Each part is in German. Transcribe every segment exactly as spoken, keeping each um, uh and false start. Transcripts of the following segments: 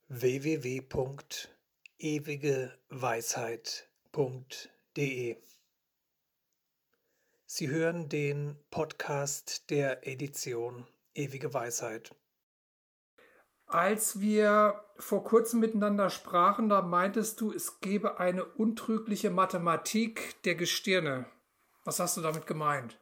w w w punkt ewige weisheit punkt de. Sie hören den Podcast der Edition Ewige Weisheit. Als wir vor kurzem miteinander sprachen, da meintest du, es gebe eine untrügliche Mathematik der Gestirne. Was hast du damit gemeint?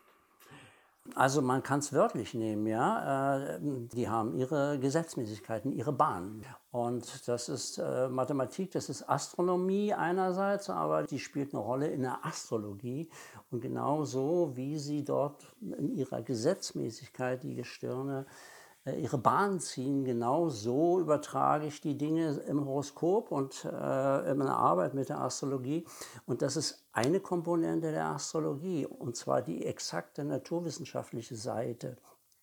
Also man kann es wörtlich nehmen, ja. Äh, Die haben ihre Gesetzmäßigkeiten, ihre Bahnen. Und das ist äh, Mathematik, das ist Astronomie einerseits, aber die spielt eine Rolle in der Astrologie. Und genauso wie sie dort in ihrer Gesetzmäßigkeit die Gestirne äh, ihre Bahn ziehen, genau so übertrage ich die Dinge im Horoskop und äh, in meiner Arbeit mit der Astrologie. Und das ist eine Komponente der Astrologie, und zwar die exakte naturwissenschaftliche Seite.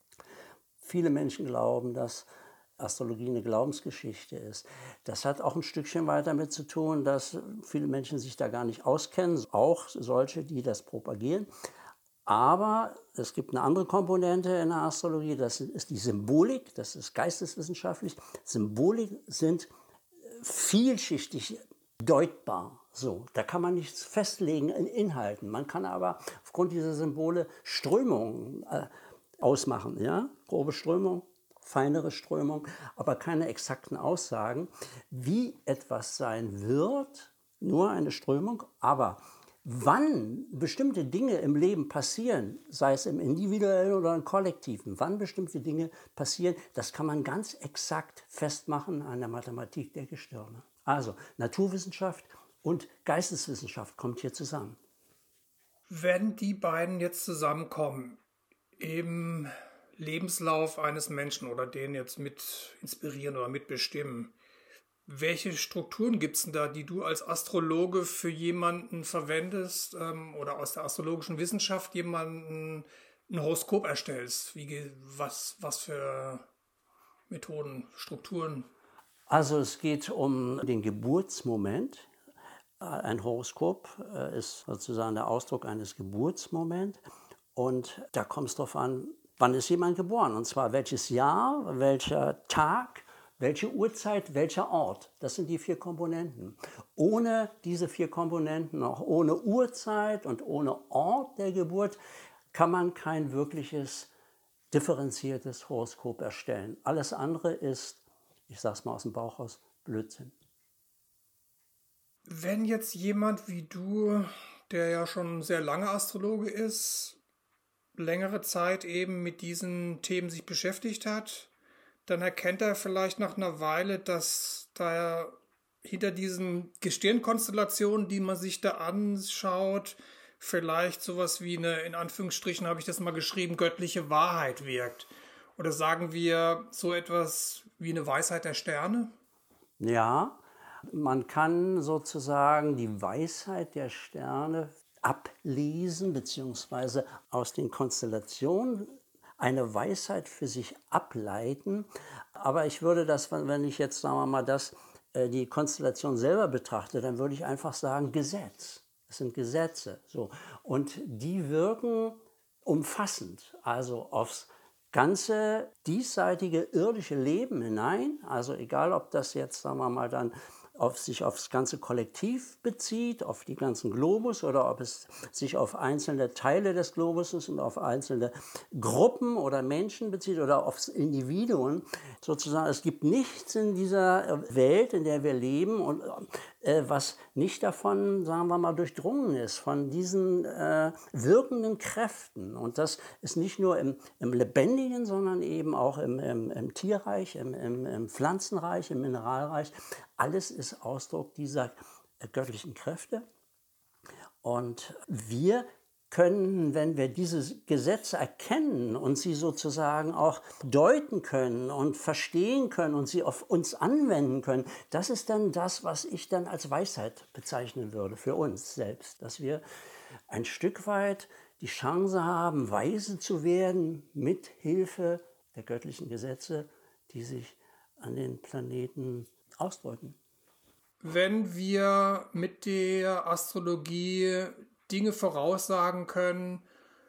Viele Menschen glauben, dass Astrologie eine Glaubensgeschichte ist. Das hat auch ein Stückchen weit damit zu tun, dass viele Menschen sich da gar nicht auskennen, auch solche, die das propagieren. Aber es gibt eine andere Komponente in der Astrologie, das ist die Symbolik, das ist geisteswissenschaftlich. Symbolik sind vielschichtig deutbar. So, da kann man nichts festlegen in Inhalten. Man kann aber aufgrund dieser Symbole Strömungen äh, ausmachen. Ja? Grobe Strömung, feinere Strömung, aber keine exakten Aussagen, wie etwas sein wird. Nur eine Strömung, aber wann bestimmte Dinge im Leben passieren, sei es im individuellen oder im kollektiven, wann bestimmte Dinge passieren, das kann man ganz exakt festmachen an der Mathematik der Gestirne. Also Naturwissenschaft und Geisteswissenschaft kommt hier zusammen. Wenn die beiden jetzt zusammenkommen im Lebenslauf eines Menschen oder den jetzt mit inspirieren oder mitbestimmen, welche Strukturen gibt es denn da, die du als Astrologe für jemanden verwendest ähm, oder aus der astrologischen Wissenschaft jemanden ein Horoskop erstellst? Wie, was, was für Methoden, Strukturen? Also es geht um den Geburtsmoment. Ein Horoskop ist sozusagen der Ausdruck eines Geburtsmoments. Und da kommt es darauf an, wann ist jemand geboren? Und zwar welches Jahr, welcher Tag, welche Uhrzeit, welcher Ort. Das sind die vier Komponenten. Ohne diese vier Komponenten, auch ohne Uhrzeit und ohne Ort der Geburt, kann man kein wirkliches differenziertes Horoskop erstellen. Alles andere ist, ich sage es mal aus dem Bauch raus, Blödsinn. Wenn jetzt jemand wie du, der ja schon sehr lange Astrologe ist, längere Zeit eben mit diesen Themen sich beschäftigt hat, dann erkennt er vielleicht nach einer Weile, dass da hinter diesen Gestirnkonstellationen, die man sich da anschaut, vielleicht sowas wie eine, in Anführungsstrichen habe ich das mal geschrieben, göttliche Wahrheit wirkt. Oder sagen wir so etwas wie eine Weisheit der Sterne? Ja, man kann sozusagen die Weisheit der Sterne ablesen, beziehungsweise aus den Konstellationen eine Weisheit für sich ableiten. Aber ich würde das, wenn ich jetzt, sagen wir mal, das, die Konstellation selber betrachte, dann würde ich einfach sagen Gesetz. Das sind Gesetze. So. Und die wirken umfassend, also aufs ganze diesseitige irdische Leben hinein. Also egal, ob das jetzt, sagen wir mal, dann auf sich aufs ganze Kollektiv bezieht, auf die ganzen Globus, oder ob es sich auf einzelne Teile des Globuses und auf einzelne Gruppen oder Menschen bezieht oder aufs Individuum. Sozusagen, es gibt nichts in dieser Welt, in der wir leben, und äh, was nicht davon, sagen wir mal, durchdrungen ist, von diesen äh, wirkenden Kräften. Und das ist nicht nur im, im Lebendigen, sondern eben auch im, im, im Tierreich, im, im, im Pflanzenreich, im Mineralreich. Alles ist Ausdruck dieser göttlichen Kräfte. Und wir können, wenn wir diese Gesetze erkennen und sie sozusagen auch deuten können und verstehen können und sie auf uns anwenden können, das ist dann das, was ich dann als Weisheit bezeichnen würde für uns selbst. Dass wir ein Stück weit die Chance haben, weise zu werden mit Hilfe der göttlichen Gesetze, die sich an den Planeten ausdrücken. Wenn wir mit der Astrologie Dinge voraussagen können,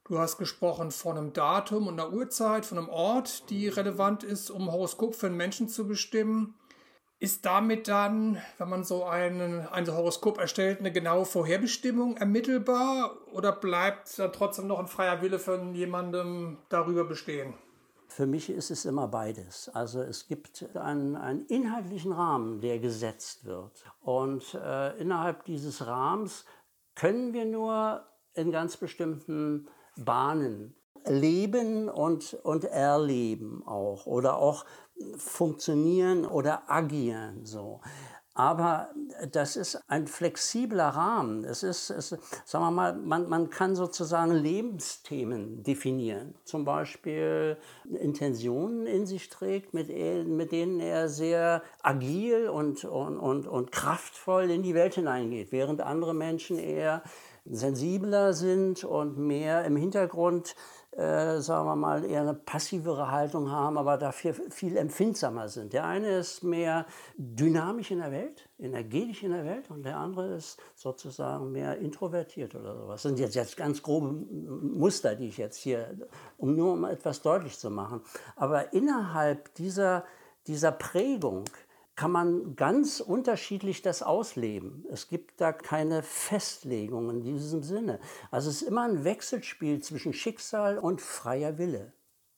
Du hast gesprochen von einem Datum und einer Uhrzeit, von einem Ort, die relevant ist, um ein Horoskop für einen Menschen zu bestimmen. Ist damit dann, wenn man so einen, ein Horoskop erstellt, eine genaue Vorherbestimmung ermittelbar oder bleibt dann trotzdem noch ein freier Wille von jemandem darüber bestehen? Für mich ist es immer beides. Also es gibt einen, einen inhaltlichen Rahmen, der gesetzt wird. Und äh, innerhalb dieses Rahmens können wir nur in ganz bestimmten Bahnen leben und, und erleben auch oder auch funktionieren oder agieren so. Aber das ist ein flexibler Rahmen. Es ist, es, sagen wir mal, man, man kann sozusagen Lebensthemen definieren. Zum Beispiel Intentionen in sich trägt, mit, mit denen er sehr agil und, und, und, und kraftvoll in die Welt hineingeht, während andere Menschen eher sensibler sind und mehr im Hintergrund, äh, sagen wir mal, eher eine passivere Haltung haben, aber dafür viel empfindsamer sind. Der eine ist mehr dynamisch in der Welt, energetisch in der Welt und der andere ist sozusagen mehr introvertiert oder sowas. Das sind jetzt, jetzt ganz grobe Muster, die ich jetzt hier, um nur um etwas deutlich zu machen. Aber innerhalb dieser, dieser Prägung kann man ganz unterschiedlich das ausleben. Es gibt da keine Festlegung in diesem Sinne. Also es ist immer ein Wechselspiel zwischen Schicksal und freier Wille.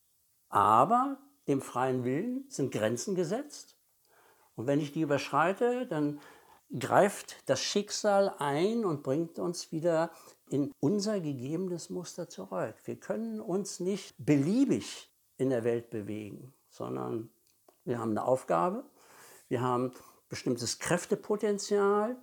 Aber dem freien Willen sind Grenzen gesetzt. Und wenn ich die überschreite, dann greift das Schicksal ein und bringt uns wieder in unser gegebenes Muster zurück. Wir können uns nicht beliebig in der Welt bewegen, sondern wir haben eine Aufgabe. Wir haben bestimmtes Kräftepotenzial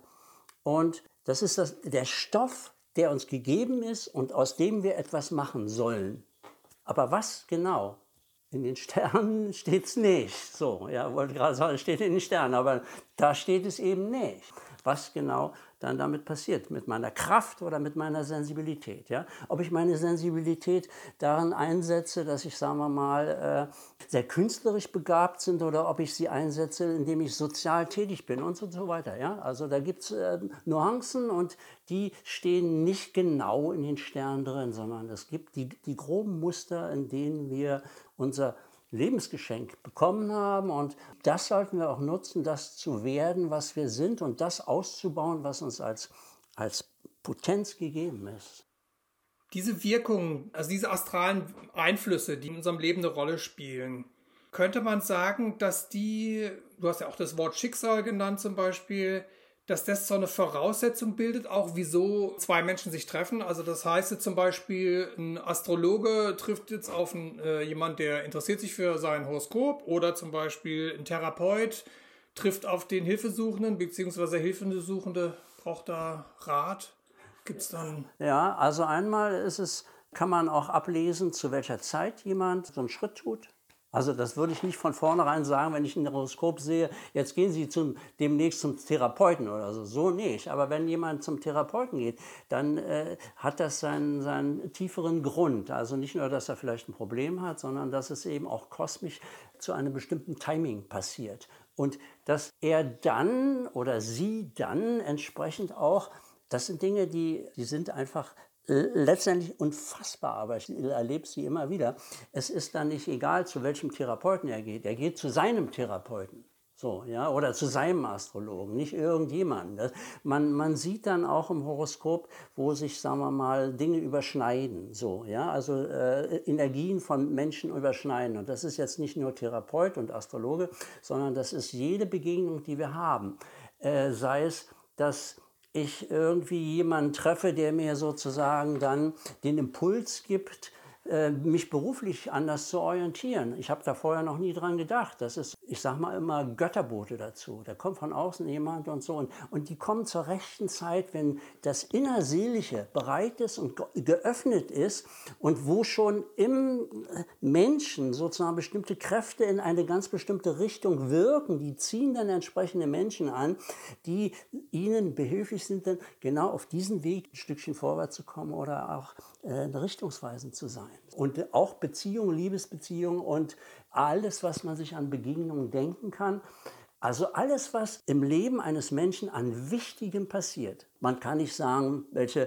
und das ist das, der Stoff, der uns gegeben ist und aus dem wir etwas machen sollen. Aber was genau? In den Sternen steht es nicht. So, ja, wollte gerade sagen, es steht in den Sternen, aber da steht es eben nicht. Was genau dann damit passiert, mit meiner Kraft oder mit meiner Sensibilität. Ja? Ob ich meine Sensibilität darin einsetze, dass ich, sagen wir mal, äh, sehr künstlerisch begabt bin oder ob ich sie einsetze, indem ich sozial tätig bin und so, und so weiter. Ja? Also da gibt es äh, Nuancen und die stehen nicht genau in den Sternen drin, sondern es gibt die, die groben Muster, in denen wir unser Lebensgeschenk bekommen haben und das sollten wir auch nutzen, das zu werden, was wir sind und das auszubauen, was uns als, als Potenz gegeben ist. Diese Wirkung, also diese astralen Einflüsse, die in unserem Leben eine Rolle spielen, könnte man sagen, dass die, du hast ja auch das Wort Schicksal genannt zum Beispiel, dass das so eine Voraussetzung bildet, auch wieso zwei Menschen sich treffen. Also das heißt jetzt zum Beispiel, ein Astrologe trifft jetzt auf einen, äh, jemand, der interessiert sich für sein Horoskop oder zum Beispiel ein Therapeut trifft auf den Hilfesuchenden, beziehungsweise der Hilfesuchende braucht da Rat. Gibt's dann? Ja, also einmal ist es, kann man auch ablesen, zu welcher Zeit jemand so einen Schritt tut. Also das würde ich nicht von vornherein sagen, wenn ich ein Horoskop sehe, jetzt gehen Sie zum, demnächst zum Therapeuten oder so. So nicht. Aber wenn jemand zum Therapeuten geht, dann äh, hat das seinen, seinen tieferen Grund. Also nicht nur, dass er vielleicht ein Problem hat, sondern dass es eben auch kosmisch zu einem bestimmten Timing passiert. Und dass er dann oder sie dann entsprechend auch, das sind Dinge, die, die sind einfach letztendlich unfassbar, aber ich erlebe sie immer wieder. Es ist dann nicht egal, zu welchem Therapeuten er geht. Er geht zu seinem Therapeuten. So, ja, oder zu seinem Astrologen, nicht irgendjemand. Man, man sieht dann auch im Horoskop, wo sich, sagen wir mal, Dinge überschneiden. So, ja, also äh, Energien von Menschen überschneiden. Und das ist jetzt nicht nur Therapeut und Astrologe, sondern das ist jede Begegnung, die wir haben. Äh, sei es, dass ich irgendwie jemanden treffe, der mir sozusagen dann den Impuls gibt, mich beruflich anders zu orientieren. Ich habe da vorher noch nie dran gedacht. Das ist, ich sage mal immer, Götterbote dazu. Da kommt von außen jemand und so. Und, und die kommen zur rechten Zeit, wenn das Innerseelische bereit ist und geöffnet ist und wo schon im Menschen sozusagen bestimmte Kräfte in eine ganz bestimmte Richtung wirken. Die ziehen dann entsprechende Menschen an, die ihnen behilflich sind, dann genau auf diesen Weg ein Stückchen vorwärts zu kommen oder auch äh, richtungsweisend zu sein. Und auch Beziehungen, Liebesbeziehungen und alles, was man sich an Begegnungen denken kann. Also alles, was im Leben eines Menschen an Wichtigem passiert. Man kann nicht sagen, welche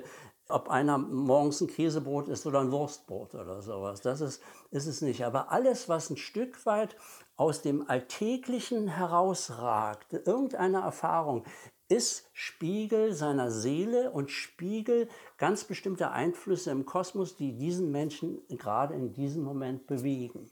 ob einer morgens ein Käsebrot isst oder ein Wurstbrot oder sowas. Das ist, ist es nicht. Aber alles, was ein Stück weit aus dem Alltäglichen herausragt, irgendeine Erfahrung, ist Spiegel seiner Seele und Spiegel ganz bestimmter Einflüsse im Kosmos, die diesen Menschen gerade in diesem Moment bewegen.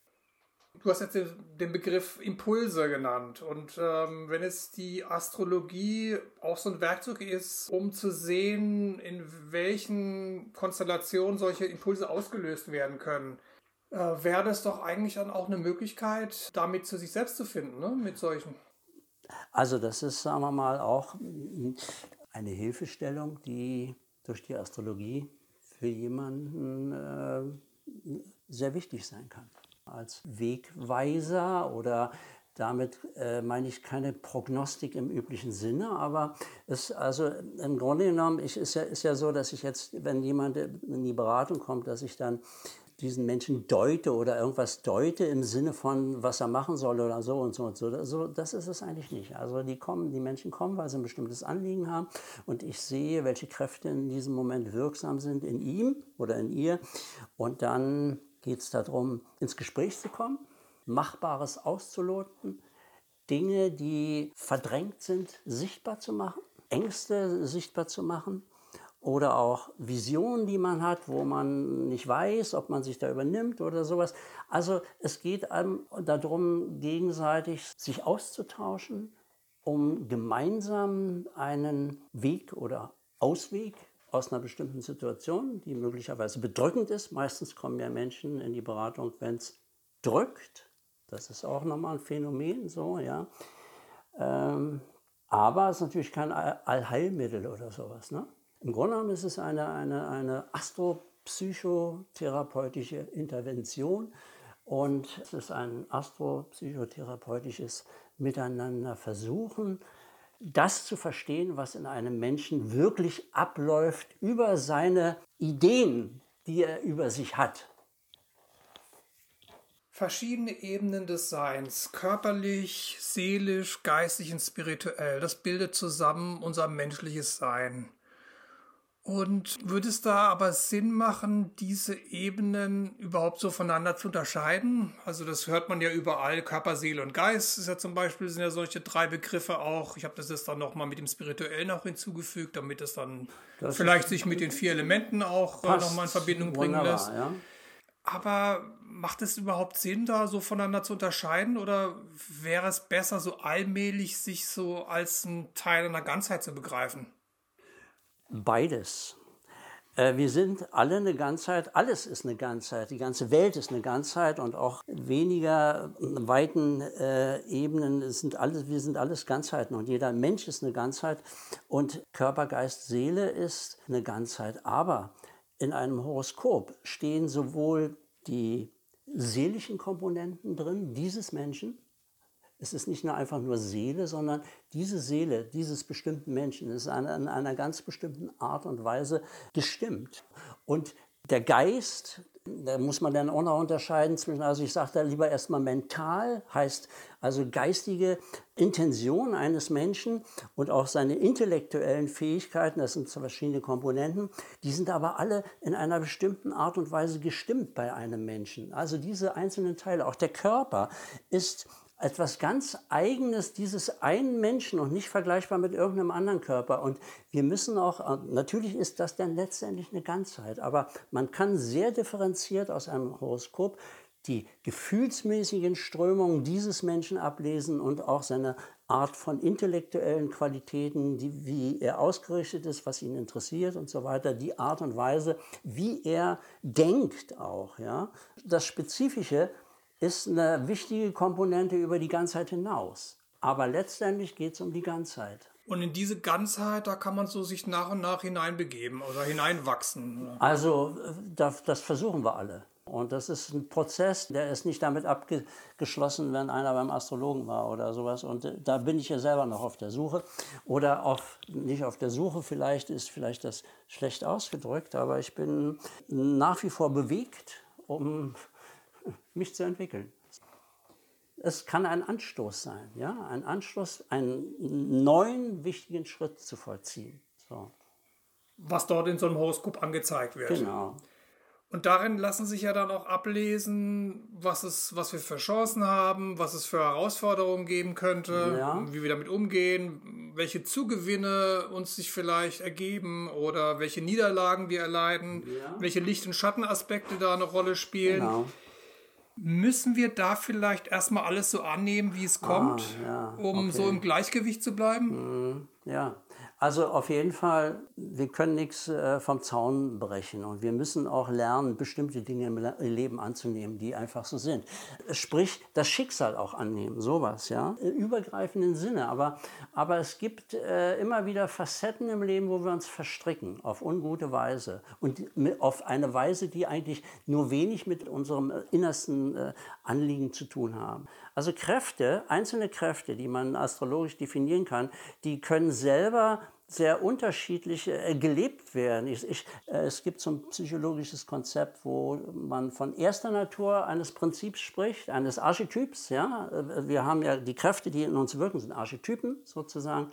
Du hast jetzt den, den Begriff Impulse genannt. Und ähm, wenn es die Astrologie auch so ein Werkzeug ist, um zu sehen, in welchen Konstellationen solche Impulse ausgelöst werden können, äh, wäre das doch eigentlich dann auch eine Möglichkeit, damit zu sich selbst zu finden, ne? Mit solchen. Also das ist, sagen wir mal, auch eine Hilfestellung, die durch die Astrologie für jemanden äh, sehr wichtig sein kann. Als Wegweiser oder damit äh, meine ich keine Prognostik im üblichen Sinne, aber es, also im Grunde genommen ich, ist, ja, ist ja so, dass ich jetzt, wenn jemand in die Beratung kommt, dass ich dann diesen Menschen deute oder irgendwas deute im Sinne von, was er machen soll oder so und so und so. Also das ist es eigentlich nicht. Also die kommen, die Menschen kommen, weil sie ein bestimmtes Anliegen haben und ich sehe, welche Kräfte in diesem Moment wirksam sind in ihm oder in ihr und dann geht es darum, ins Gespräch zu kommen, Machbares auszuloten, Dinge, die verdrängt sind, sichtbar zu machen, Ängste sichtbar zu machen oder auch Visionen, die man hat, wo man nicht weiß, ob man sich da übernimmt oder sowas. Also es geht darum, gegenseitig sich auszutauschen, um gemeinsam einen Weg oder Ausweg aus einer bestimmten Situation, die möglicherweise bedrückend ist. Meistens kommen ja Menschen in die Beratung, wenn es drückt. Das ist auch nochmal ein Phänomen, so, ja. Ähm, aber es ist natürlich kein Allheilmittel oder sowas, ne? Im Grunde genommen ist es eine, eine, eine astropsychotherapeutische Intervention und es ist ein astropsychotherapeutisches Miteinander versuchen, das zu verstehen, was in einem Menschen wirklich abläuft über seine Ideen, die er über sich hat. Verschiedene Ebenen des Seins, körperlich, seelisch, geistig und spirituell, das bildet zusammen unser menschliches Sein. Und würde es da aber Sinn machen, diese Ebenen überhaupt so voneinander zu unterscheiden? Also das hört man ja überall, Körper, Seele und Geist ist ja zum Beispiel, sind ja solche drei Begriffe auch. Ich habe das jetzt dann nochmal mit dem Spirituellen auch hinzugefügt, damit es dann das vielleicht sich mit den vier Elementen auch äh, nochmal in Verbindung bringen lässt. Ja. Aber macht es überhaupt Sinn, da so voneinander zu unterscheiden? Oder wäre es besser, so allmählich sich so als ein Teil einer Ganzheit zu begreifen? Beides. Wir sind alle eine Ganzheit, alles ist eine Ganzheit, die ganze Welt ist eine Ganzheit und auch weniger weiten äh, Ebenen sind alles, wir sind alles Ganzheiten und jeder Mensch ist eine Ganzheit und Körper, Geist, Seele ist eine Ganzheit. Aber in einem Horoskop stehen sowohl die seelischen Komponenten drin, dieses Menschen. Es ist nicht nur einfach nur Seele, sondern diese Seele dieses bestimmten Menschen ist in einer, in einer ganz bestimmten Art und Weise gestimmt. Und der Geist, da muss man dann auch noch unterscheiden zwischen, also ich sage da lieber erstmal mental, heißt also geistige Intention eines Menschen und auch seine intellektuellen Fähigkeiten, das sind zwei verschiedene Komponenten, die sind aber alle in einer bestimmten Art und Weise gestimmt bei einem Menschen. Also diese einzelnen Teile, auch der Körper ist etwas ganz Eigenes dieses einen Menschen und nicht vergleichbar mit irgendeinem anderen Körper. Und wir müssen auch, natürlich ist das dann letztendlich eine Ganzheit, aber man kann sehr differenziert aus einem Horoskop die gefühlsmäßigen Strömungen dieses Menschen ablesen und auch seine Art von intellektuellen Qualitäten, die, wie er ausgerichtet ist, was ihn interessiert und so weiter, die Art und Weise, wie er denkt auch. Ja? Das Spezifische ist eine wichtige Komponente über die Ganzheit hinaus. Aber letztendlich geht es um die Ganzheit. Und in diese Ganzheit, da kann man so sich nach und nach hineinbegeben oder hineinwachsen. Oder? Also das, das versuchen wir alle. Und das ist ein Prozess, der ist nicht damit abgeschlossen, wenn einer beim Astrologen war oder sowas. Und da bin ich ja selber noch auf der Suche. Oder auf, nicht auf der Suche, vielleicht ist vielleicht das schlecht ausgedrückt, aber ich bin nach wie vor bewegt, um mich zu entwickeln. Es kann ein Anstoß sein, ja, ein Anstoß, einen neuen wichtigen Schritt zu vollziehen. So. was dort in so einem Horoskop angezeigt wird. Genau. Und darin lassen sich ja dann auch ablesen, was es, was wir für Chancen haben, was es für Herausforderungen geben könnte, Ja. wie wir damit umgehen, welche Zugewinne uns sich vielleicht ergeben oder welche Niederlagen wir erleiden, Ja. welche Licht- und Schattenaspekte da eine Rolle spielen. Genau. Müssen wir da vielleicht erstmal alles so annehmen, wie es kommt, Ah, ja, um okay. so im Gleichgewicht zu bleiben? Ja, also auf jeden Fall, wir können nichts äh, vom Zaun brechen und wir müssen auch lernen, bestimmte Dinge im Le- Leben anzunehmen, die einfach so sind. Sprich, das Schicksal auch annehmen, sowas, ja, im übergreifenden Sinne. Aber, aber es gibt äh, immer wieder Facetten im Leben, wo wir uns verstricken, auf ungute Weise und mi- auf eine Weise, die eigentlich nur wenig mit unserem äh, innersten äh, Anliegen zu tun haben. Also Kräfte, einzelne Kräfte, die man astrologisch definieren kann, die können selber sehr unterschiedlich äh, gelebt werden. Ich, ich, äh, es gibt so ein psychologisches Konzept, wo man von erster Natur eines Prinzips spricht, eines Archetyps. Ja? Äh, Wir haben ja die Kräfte, die in uns wirken, sind Archetypen sozusagen.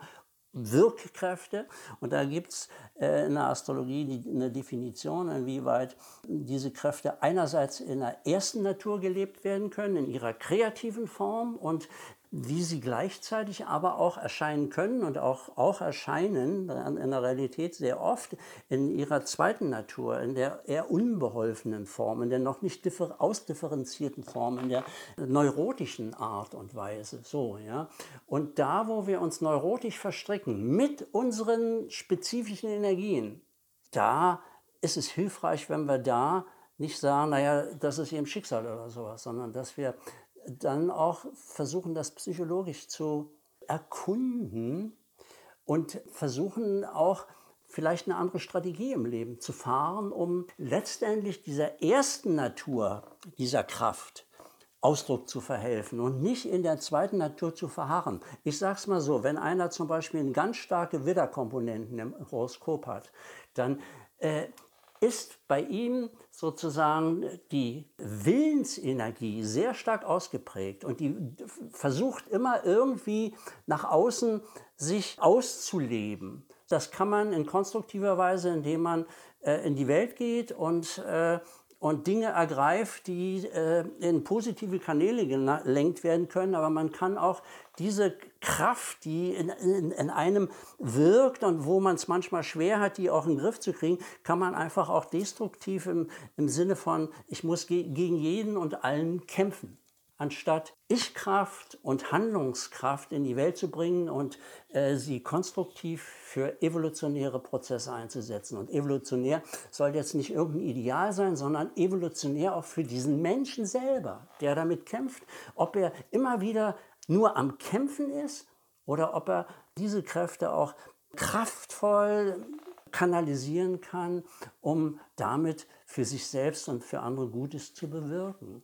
Wirkkräfte. Und da gibt es äh, in der Astrologie die, eine Definition, inwieweit diese Kräfte einerseits in der ersten Natur gelebt werden können, in ihrer kreativen Form und wie sie gleichzeitig aber auch erscheinen können und auch, auch erscheinen in der Realität sehr oft in ihrer zweiten Natur, in der eher unbeholfenen Form, in der noch nicht differ- ausdifferenzierten Form, in der neurotischen Art und Weise. So, ja. Und da, wo wir uns neurotisch verstricken mit unseren spezifischen Energien, da ist es hilfreich, wenn wir da nicht sagen, naja, das ist eben Schicksal oder sowas, sondern dass wir dann auch versuchen, das psychologisch zu erkunden und versuchen auch vielleicht eine andere Strategie im Leben zu fahren, um letztendlich dieser ersten Natur, dieser Kraft, Ausdruck zu verhelfen und nicht in der zweiten Natur zu verharren. Ich sage es mal so, wenn einer zum Beispiel eine ganz starke Widderkomponenten im Horoskop hat, dann äh, ist bei ihm sozusagen die Willensenergie sehr stark ausgeprägt und die versucht immer irgendwie nach außen sich auszuleben. Das kann man in konstruktiver Weise, indem man äh, in die Welt geht und äh, und Dinge ergreift, die äh, in positive Kanäle gelenkt werden können. Aber man kann auch diese Kraft, die in, in, in einem wirkt und wo man es manchmal schwer hat, die auch in den Griff zu kriegen, kann man einfach auch destruktiv im, im Sinne von, ich muss ge gegen jeden und allen kämpfen. Anstatt Ich-Kraft und Handlungskraft in die Welt zu bringen und äh, sie konstruktiv für evolutionäre Prozesse einzusetzen. Und evolutionär soll jetzt nicht irgendein Ideal sein, sondern evolutionär auch für diesen Menschen selber, der damit kämpft, ob er immer wieder nur am Kämpfen ist oder ob er diese Kräfte auch kraftvoll kanalisieren kann, um damit für sich selbst und für andere Gutes zu bewirken.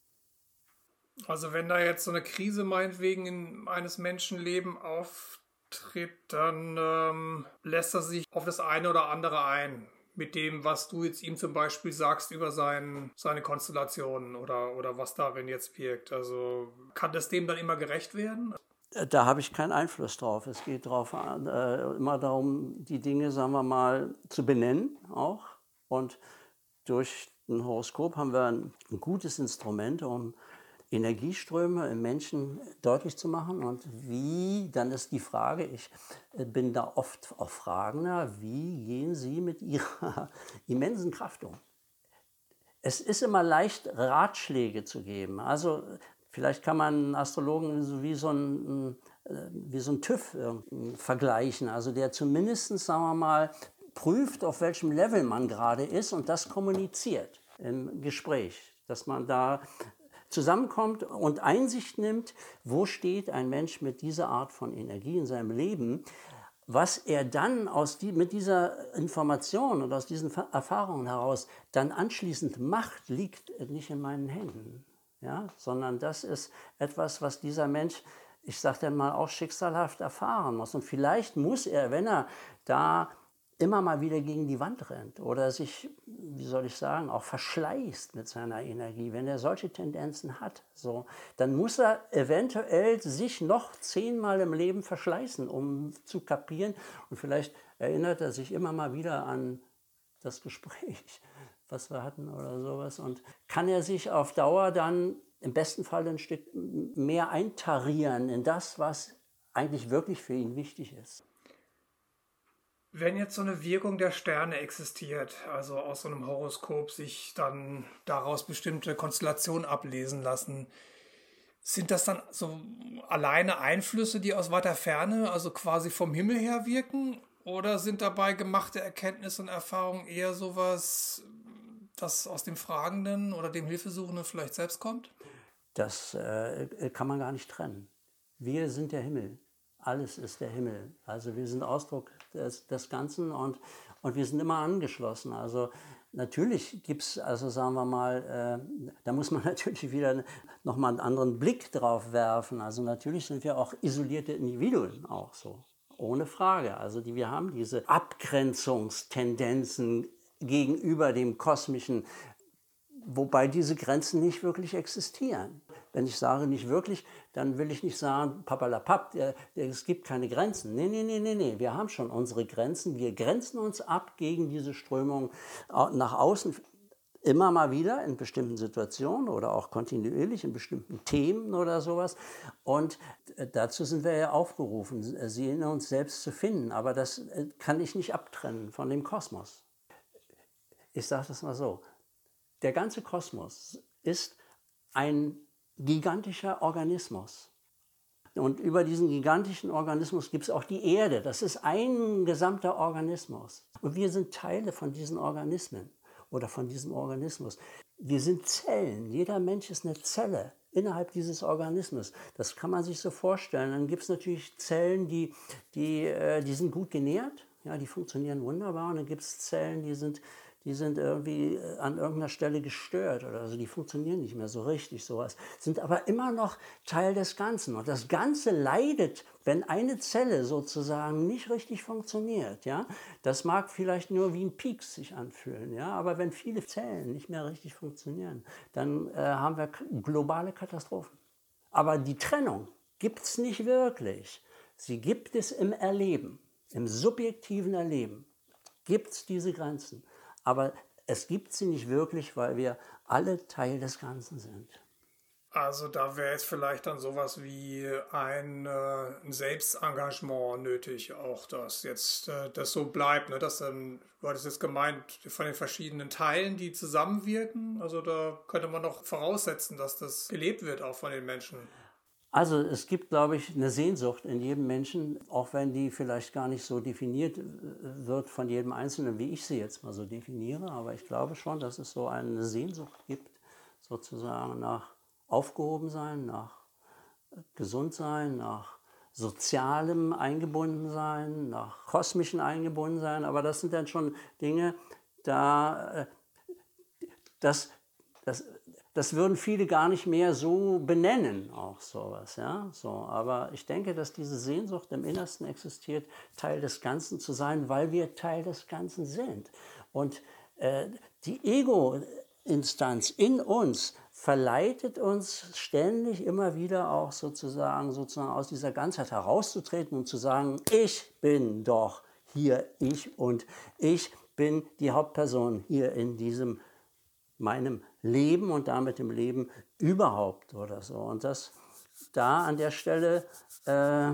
Also wenn da jetzt so eine Krise meinetwegen in eines Menschenleben auftritt, dann ähm, lässt er sich auf das eine oder andere ein. Mit dem, was du jetzt ihm zum Beispiel sagst über sein, seine Konstellationen oder, oder was darin jetzt wirkt. Also kann das dem dann immer gerecht werden? Da habe ich keinen Einfluss drauf. Es geht drauf an, äh, immer darum, die Dinge, sagen wir mal, zu benennen auch. Und durch ein Horoskop haben wir ein, ein gutes Instrument, um Energieströme im Menschen deutlich zu machen. Und wie, dann ist die Frage, ich bin da oft auch fragender, wie gehen Sie mit Ihrer immensen Kraft um? Es ist immer leicht, Ratschläge zu geben. Also vielleicht kann man einen Astrologen so wie so ein, wie so ein TÜV vergleichen, also der zumindest, sagen wir mal, prüft, auf welchem Level man gerade ist und das kommuniziert im Gespräch, dass man da zusammenkommt und Einsicht nimmt, wo steht ein Mensch mit dieser Art von Energie in seinem Leben, was er dann aus die, mit dieser Information und aus diesen Erfahrungen heraus dann anschließend macht, liegt nicht in meinen Händen, ja? Sondern das ist etwas, was dieser Mensch, ich sage dann mal, auch schicksalhaft erfahren muss. Und vielleicht muss er, wenn er da immer mal wieder gegen die Wand rennt oder sich, wie soll ich sagen, auch verschleißt mit seiner Energie, wenn er solche Tendenzen hat, so, dann muss er eventuell sich noch zehnmal im Leben verschleißen, um zu kapieren. Und vielleicht erinnert er sich immer mal wieder an das Gespräch, was wir hatten oder sowas. Und kann er sich auf Dauer dann im besten Fall ein Stück mehr eintarieren in das, was eigentlich wirklich für ihn wichtig ist. Wenn jetzt so eine Wirkung der Sterne existiert, also aus so einem Horoskop sich dann daraus bestimmte Konstellationen ablesen lassen, sind das dann so alleine Einflüsse, die aus weiter Ferne, also quasi vom Himmel her wirken? Oder sind dabei gemachte Erkenntnisse und Erfahrungen eher sowas, das aus dem Fragenden oder dem Hilfesuchenden vielleicht selbst kommt? Das äh, kann man gar nicht trennen. Wir sind der Himmel. Alles ist der Himmel. Also wir sind Ausdruck des, des Ganzen und, und wir sind immer angeschlossen. Also natürlich gibt es, also sagen wir mal, äh, da muss man natürlich wieder nochmal einen anderen Blick drauf werfen. Also natürlich sind wir auch isolierte Individuen auch so, ohne Frage. Also die, wir haben diese Abgrenzungstendenzen gegenüber dem Kosmischen, wobei diese Grenzen nicht wirklich existieren. Wenn ich sage nicht wirklich, dann will ich nicht sagen, papalapap, es gibt keine Grenzen. Nee, nee, nee, nee, nee, wir haben schon unsere Grenzen. Wir grenzen uns ab gegen diese Strömung nach außen, immer mal wieder in bestimmten Situationen oder auch kontinuierlich in bestimmten Themen oder sowas. Und dazu sind wir ja aufgerufen, sie in uns selbst zu finden. Aber das kann ich nicht abtrennen von dem Kosmos. Ich sage das mal so. Der ganze Kosmos ist ein gigantischer Organismus. Und über diesen gigantischen Organismus gibt es auch die Erde. Das ist ein gesamter Organismus. Und wir sind Teile von diesen Organismen oder von diesem Organismus. Wir sind Zellen. Jeder Mensch ist eine Zelle innerhalb dieses Organismus. Das kann man sich so vorstellen. Dann gibt es natürlich Zellen, die, die, die sind gut genährt. Ja, die funktionieren wunderbar. Und dann gibt es Zellen, die sind Die sind irgendwie an irgendeiner Stelle gestört oder so, die funktionieren nicht mehr so richtig, sowas. Sind aber immer noch Teil des Ganzen. Und das Ganze leidet, wenn eine Zelle sozusagen nicht richtig funktioniert. Ja? Das mag vielleicht nur wie ein Pieks sich anfühlen, ja? Aber wenn viele Zellen nicht mehr richtig funktionieren, dann äh, haben wir globale Katastrophen. Aber die Trennung gibt es nicht wirklich. Sie gibt es im Erleben, im subjektiven Erleben. Gibt es diese Grenzen. Aber es gibt sie nicht wirklich, weil wir alle Teil des Ganzen sind. Also da wäre jetzt vielleicht dann sowas wie ein, äh, ein Selbstengagement nötig, auch dass jetzt äh, das so bleibt, ne? Dass dann, du hattest jetzt gemeint, von den verschiedenen Teilen, die zusammenwirken, also da könnte man doch voraussetzen, dass das gelebt wird auch von den Menschen. Also es gibt, glaube ich, eine Sehnsucht in jedem Menschen, auch wenn die vielleicht gar nicht so definiert wird von jedem Einzelnen, wie ich sie jetzt mal so definiere. Aber ich glaube schon, dass es so eine Sehnsucht gibt, sozusagen nach Aufgehobensein, nach Gesundsein, nach sozialem Eingebundensein, nach kosmischem Eingebundensein. Aber das sind dann schon Dinge, da das, das Das würden viele gar nicht mehr so benennen, auch sowas, ja, so. Aber ich denke, dass diese Sehnsucht im Innersten existiert, Teil des Ganzen zu sein, weil wir Teil des Ganzen sind. Und äh, die Ego-Instanz in uns verleitet uns ständig immer wieder auch sozusagen, sozusagen aus dieser Ganzheit herauszutreten und zu sagen, ich bin doch hier ich und ich bin die Hauptperson hier in diesem meinem Leben und damit dem Leben überhaupt oder so. Und das da an der Stelle äh,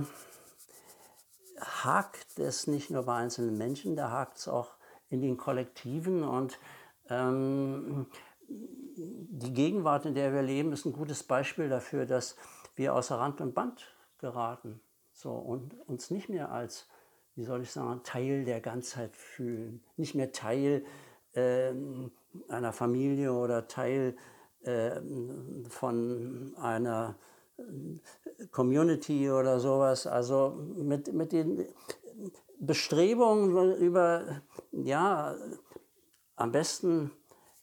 hakt es nicht nur bei einzelnen Menschen, da hakt es auch in den Kollektiven. Und ähm, die Gegenwart, in der wir leben, ist ein gutes Beispiel dafür, dass wir außer Rand und Band geraten, so, und uns nicht mehr als, wie soll ich sagen, Teil der Ganzheit fühlen, nicht mehr Teil äh, einer Familie oder Teil äh, von einer Community oder sowas. Also mit, mit den Bestrebungen über, ja, am besten,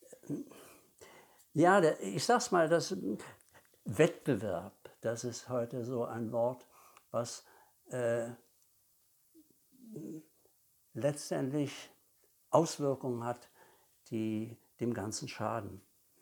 ja, der, ich sag's mal, das Wettbewerb, das ist heute so ein Wort, was äh, letztendlich Auswirkungen hat, die dem Ganzen schaden.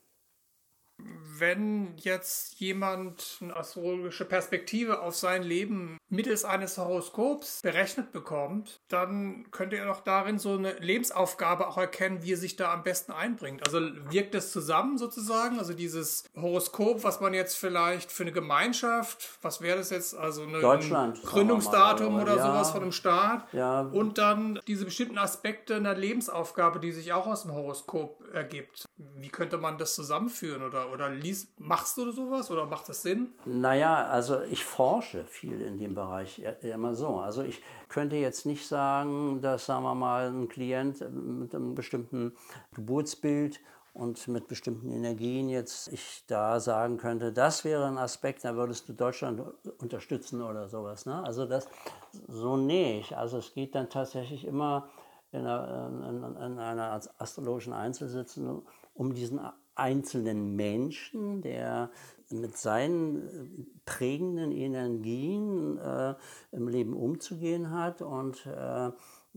Wenn jetzt jemand eine astrologische Perspektive auf sein Leben mittels eines Horoskops berechnet bekommt, dann könnte er doch darin so eine Lebensaufgabe auch erkennen, wie er sich da am besten einbringt. Also wirkt das zusammen sozusagen? Also dieses Horoskop, was man jetzt vielleicht für eine Gemeinschaft, was wäre das jetzt? Also eine, Deutschland, ein Gründungsdatum mal, oder ja, sowas von einem Staat. Ja. Und dann diese bestimmten Aspekte einer Lebensaufgabe, die sich auch aus dem Horoskop ergibt. Wie könnte man das zusammenführen? Oder, oder liest, machst du sowas oder macht das Sinn? Naja, also ich forsche viel in dem Bereich, immer so. Also ich könnte jetzt nicht sagen, dass, sagen wir mal, ein Klient mit einem bestimmten Geburtsbild und mit bestimmten Energien jetzt ich da sagen könnte, das wäre ein Aspekt, da würdest du Deutschland unterstützen oder sowas. Ne? Also das so nicht. Also es geht dann tatsächlich immer in einer, in, in einer astrologischen Einzelsitzung um diesen einzelnen Menschen, der mit seinen prägenden Energien äh, im Leben umzugehen hat und äh,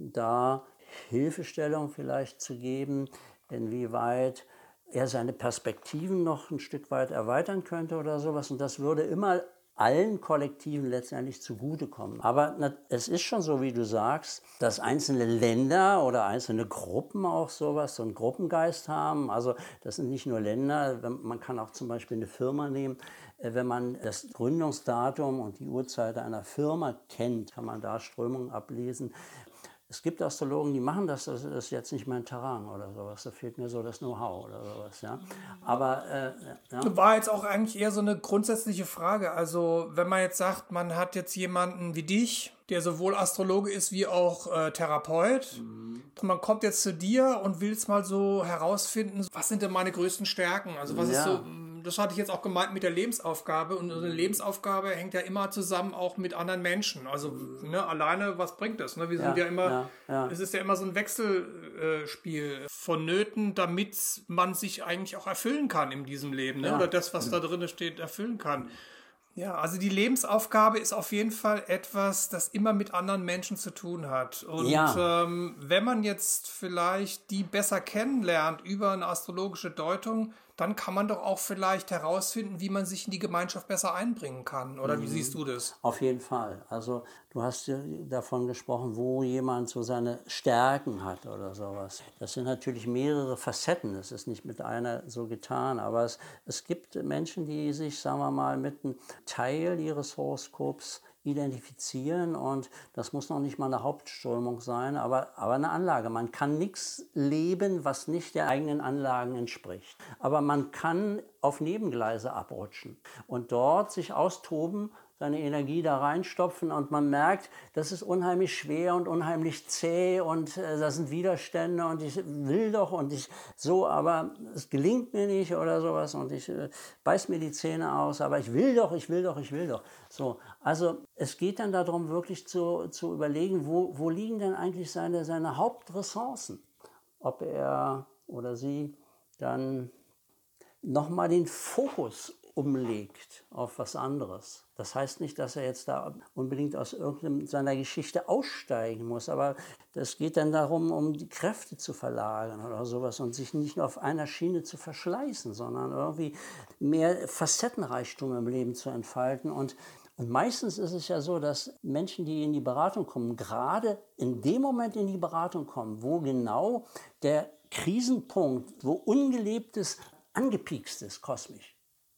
da Hilfestellung vielleicht zu geben, inwieweit er seine Perspektiven noch ein Stück weit erweitern könnte oder sowas. Und das würde immer allen Kollektiven letztendlich zugutekommen. Aber es ist schon so, wie du sagst, dass einzelne Länder oder einzelne Gruppen auch sowas, so einen Gruppengeist haben. Also das sind nicht nur Länder, man kann auch zum Beispiel eine Firma nehmen. Wenn man das Gründungsdatum und die Uhrzeit einer Firma kennt, kann man da Strömungen ablesen. Es gibt Astrologen, die machen das, das ist jetzt nicht mein Terrain oder sowas, da fehlt mir so das Know-how oder sowas, ja. Aber, äh, ja. War jetzt auch eigentlich eher so eine grundsätzliche Frage, also wenn man jetzt sagt, man hat jetzt jemanden wie dich, der sowohl Astrologe ist wie auch äh, Therapeut, mhm. man kommt jetzt zu dir und will jetzt mal so herausfinden, was sind denn meine größten Stärken, also was ja. ist so... Das hatte ich jetzt auch gemeint mit der Lebensaufgabe. Und eine Lebensaufgabe hängt ja immer zusammen auch mit anderen Menschen. Also ne, alleine, was bringt das? Ne? Wir sind ja, ja immer, ja, ja. Es ist ja immer so ein Wechselspiel vonnöten, damit man sich eigentlich auch erfüllen kann in diesem Leben. Ne? Ja. Oder das, was da drin steht, erfüllen kann. Ja, also die Lebensaufgabe ist auf jeden Fall etwas, das immer mit anderen Menschen zu tun hat. Und ja. ähm, wenn man jetzt vielleicht die besser kennenlernt über eine astrologische Deutung, dann kann man doch auch vielleicht herausfinden, wie man sich in die Gemeinschaft besser einbringen kann. Oder mhm. wie siehst du das? Auf jeden Fall. Also du hast ja davon gesprochen, wo jemand so seine Stärken hat oder sowas. Das sind natürlich mehrere Facetten. Das ist nicht mit einer so getan. Aber es, es gibt Menschen, die sich, sagen wir mal, mit einem Teil ihres Horoskops identifizieren und das muss noch nicht mal eine Hauptströmung sein, aber, aber eine Anlage. Man kann nichts leben, was nicht der eigenen Anlagen entspricht. Aber man kann auf Nebengleise abrutschen und dort sich austoben, seine Energie da reinstopfen und man merkt, das ist unheimlich schwer und unheimlich zäh und äh, da sind Widerstände und ich will doch und ich so, aber es gelingt mir nicht oder sowas und ich äh, beiß mir die Zähne aus, aber ich will doch, ich will doch, ich will doch. So, also es geht dann darum, wirklich zu, zu überlegen, wo, wo liegen denn eigentlich seine, seine Hauptressourcen? Ob er oder sie dann nochmal den Fokus umlegt auf was anderes. Das heißt nicht, dass er jetzt da unbedingt aus irgendeiner Geschichte aussteigen muss, aber es geht dann darum, um die Kräfte zu verlagern oder sowas und sich nicht nur auf einer Schiene zu verschleißen, sondern irgendwie mehr Facettenreichtum im Leben zu entfalten. Und, und meistens ist es ja so, dass Menschen, die in die Beratung kommen, gerade in dem Moment in die Beratung kommen, wo genau der Krisenpunkt, wo Ungelebtes angepiekst ist, kosmisch.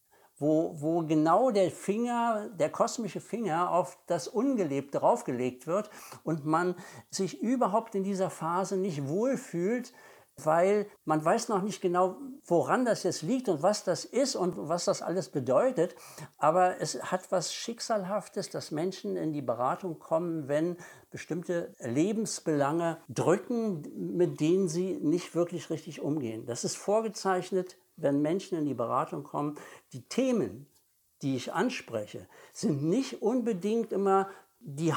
Wo, wo genau der Finger, der kosmische Finger auf das Ungelebte draufgelegt wird und man sich überhaupt in dieser Phase nicht wohlfühlt, weil man weiß noch nicht genau, woran das jetzt liegt und was das ist und was das alles bedeutet. Aber es hat was Schicksalhaftes, dass Menschen in die Beratung kommen, wenn bestimmte Lebensbelange drücken, mit denen sie nicht wirklich richtig umgehen. Das ist vorgezeichnet, wenn Menschen in die Beratung kommen. Die Themen, die ich anspreche, sind nicht unbedingt immer die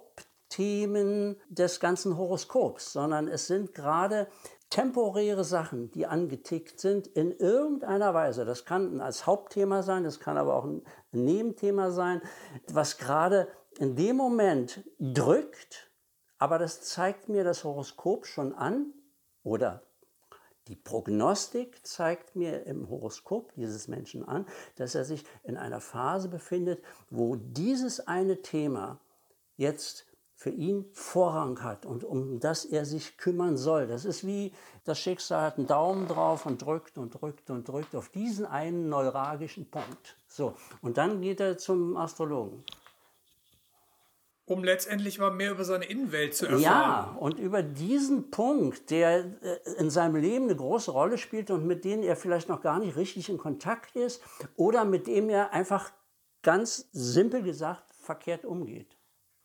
Hauptthemen des ganzen Horoskops, sondern es sind gerade temporäre Sachen, die angetickt sind in irgendeiner Weise. Das kann als Hauptthema sein, das kann aber auch ein Nebenthema sein, was gerade in dem Moment drückt, Aber das zeigt mir das Horoskop schon an, oder die Prognostik zeigt mir im Horoskop dieses Menschen an, dass er sich in einer Phase befindet, wo dieses eine Thema jetzt für ihn Vorrang hat und um das er sich kümmern soll. Das ist wie das Schicksal hat einen Daumen drauf und drückt und drückt und drückt auf diesen einen neuralgischen Punkt. So, und dann geht er zum Astrologen. Um letztendlich mal mehr über seine Innenwelt zu erfahren. Ja, und über diesen Punkt, der in seinem Leben eine große Rolle spielt und mit dem er vielleicht noch gar nicht richtig in Kontakt ist oder mit dem er einfach ganz simpel gesagt verkehrt umgeht.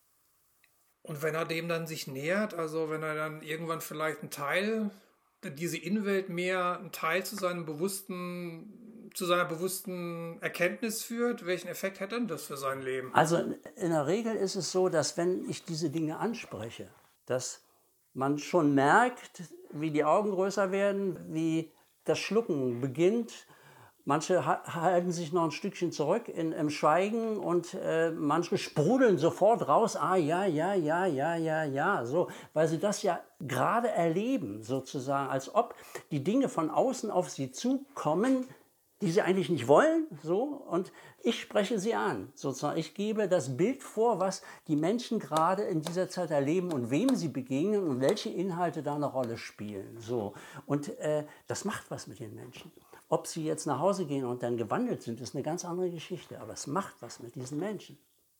Und wenn er dem dann sich nähert, also wenn er dann irgendwann vielleicht einen Teil, diese Innenwelt mehr einen Teil zu seinem bewussten, zu seiner bewussten Erkenntnis führt, welchen Effekt hätte denn das für sein Leben? Also in der Regel ist es so, dass wenn ich diese Dinge anspreche, dass man schon merkt, wie die Augen größer werden, wie das Schlucken beginnt. Manche halten sich noch ein Stückchen zurück in, im Schweigen und äh, manche sprudeln sofort raus, ah ja, ja, ja, ja, ja, ja, so, weil sie das ja gerade erleben, sozusagen, als ob die Dinge von außen auf sie zukommen, die sie eigentlich nicht wollen, so, und ich spreche sie an, sozusagen. Ich gebe das Bild vor, was die Menschen gerade in dieser Zeit erleben und wem sie begegnen und welche Inhalte da eine Rolle spielen, so. Und äh, das macht was mit den Menschen. Ob sie jetzt nach Hause gehen und dann gewandelt sind, ist eine ganz andere Geschichte. Aber es macht was mit diesen Menschen.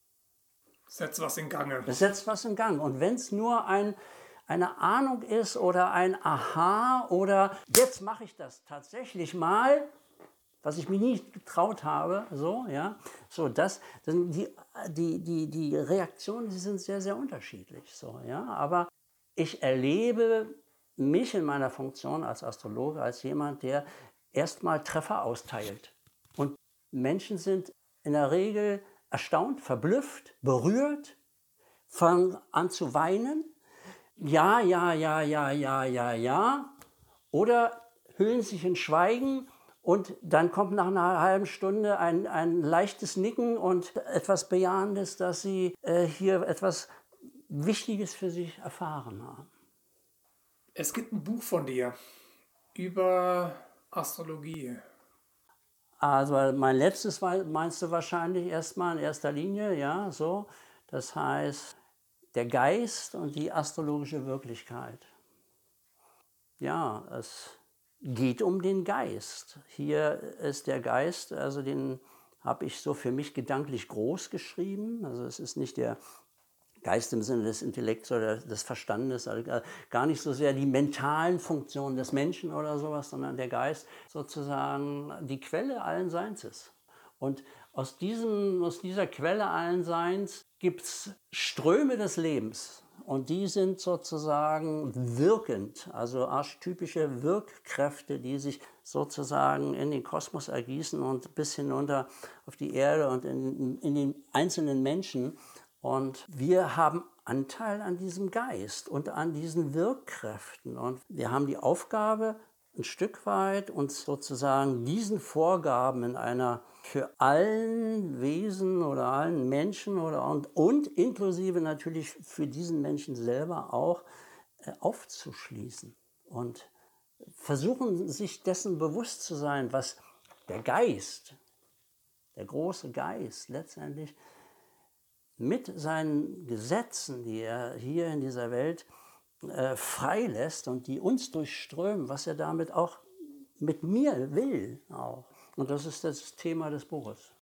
Setzt was in Gang. Es setzt was in Gang. Und wenn es nur ein, eine Ahnung ist oder ein Aha oder jetzt mache ich das tatsächlich mal, was ich mir nie getraut habe, so, ja, so, das, das die, die, die, die Reaktionen, die sind sehr, sehr unterschiedlich, so, ja, aber ich erlebe mich in meiner Funktion als Astrologe als jemand, der erstmal Treffer austeilt. Und Menschen sind in der Regel erstaunt, verblüfft, berührt, fangen an zu weinen. Ja, ja, ja, ja, ja, ja, ja. Oder hüllen sich in Schweigen und dann kommt nach einer halben Stunde ein, ein leichtes Nicken und etwas Bejahendes, dass sie äh, hier etwas Wichtiges für sich erfahren haben. Es gibt ein Buch von dir über Astrologie. Also mein letztes meinst du wahrscheinlich erstmal in erster Linie, ja, so. Das heißt, der Geist und die astrologische Wirklichkeit. Ja, es geht um den Geist. Hier ist der Geist, also den habe ich so für mich gedanklich groß geschrieben. Also es ist nicht der Geist im Sinne des Intellekts oder des Verstandes, also gar nicht so sehr die mentalen Funktionen des Menschen oder sowas, sondern der Geist sozusagen die Quelle allen Seins ist. Und aus, diesem, aus dieser Quelle allen Seins gibt es Ströme des Lebens und die sind sozusagen wirkend, also archetypische Wirkkräfte, die sich sozusagen in den Kosmos ergießen und bis hinunter auf die Erde und in, in den einzelnen Menschen. Und wir haben Anteil an diesem Geist und an diesen Wirkkräften. Und wir haben die Aufgabe, ein Stück weit uns sozusagen diesen Vorgaben in einer für allen Wesen oder allen Menschen oder und, und inklusive natürlich für diesen Menschen selber auch äh, aufzuschließen. Und versuchen, sich dessen bewusst zu sein, was der Geist, der große Geist letztendlich mit seinen Gesetzen, die er hier in dieser Welt äh, freilässt und die uns durchströmen, was er damit auch mit mir will. Auch. Und das ist das Thema des Buches.